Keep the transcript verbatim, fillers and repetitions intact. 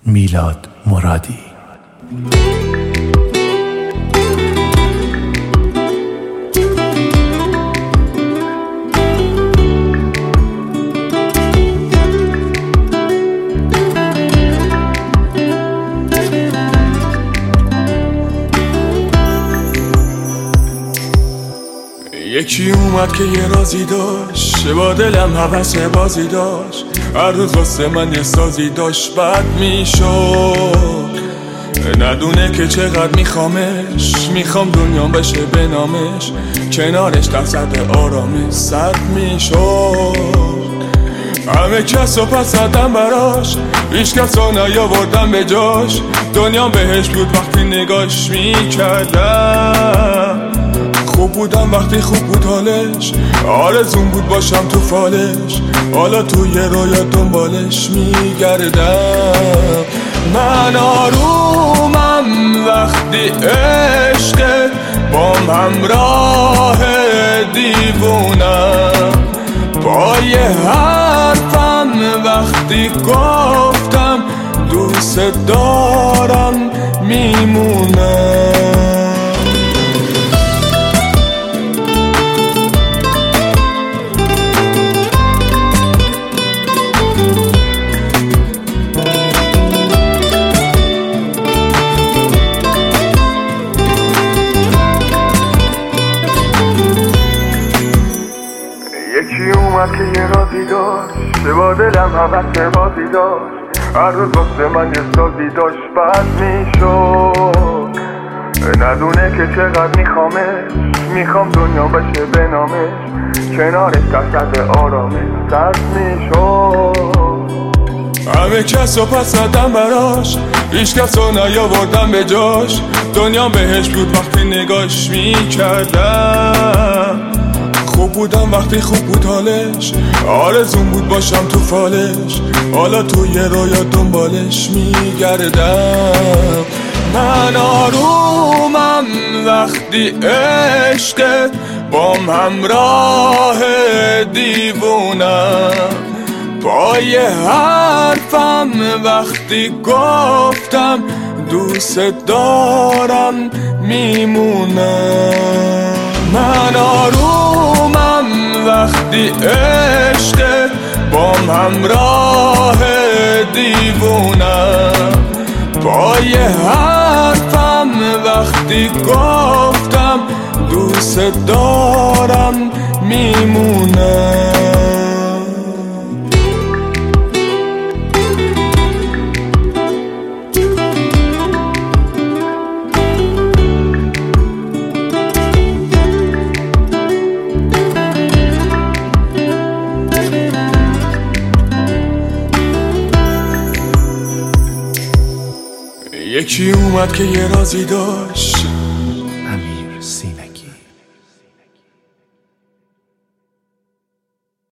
میلاد مرادی. یکی اومد که یه رازی داشت، با دلم هوس بازی داشت، هر روز واسه من یه سازی داشت. بد میشد ندونه که چقدر میخوامش، میخوام دنیا بشه به نامش، کنارش درصد آرامش صد میشد. همه کس و پس زدم براش، هیچ کس رو نیاوردم به جاش، دنیا بهش بود وقتی نگاش میکردم. خوب بودم وقتی خوب بود حالش، آرزون بود باشم تو فالش، حالا توی رویا دنبالش میگردم. من آرومم وقتی عشق بام همراه دیوونم، با یه حرفم وقتی گفتم دوست دارم میمونم. یکی اومد که یه رازی داشت، با دلم هوس بازی داشت، هر روز واسه من یه سازی داشت. بد میشد ندونه که چقدر میخوامش، میخوام دنیا بشه به نامش، کنارش درصد آرامش صد میشد. همه کس رو پس زدم براش، هیچ کس رو نیاوردم به جاش، دنیا بهش بود وقتی نگاش میکردم. خوب بودم وقتی خوب بود حالش، آرزون بود باشم تو فالش، حالا توی رویا دنبالش میگردم. من آرومم وقتی عشق بام همراه دیوونم، با یه حرفم وقتی گفتم دوست دارم میمونم. من آرومم وقتی عشق بام همراه دیوونم، با یه حرفم وقتی گفتم دوست دارم میمونم. یکی اومد که یه رازی داشت،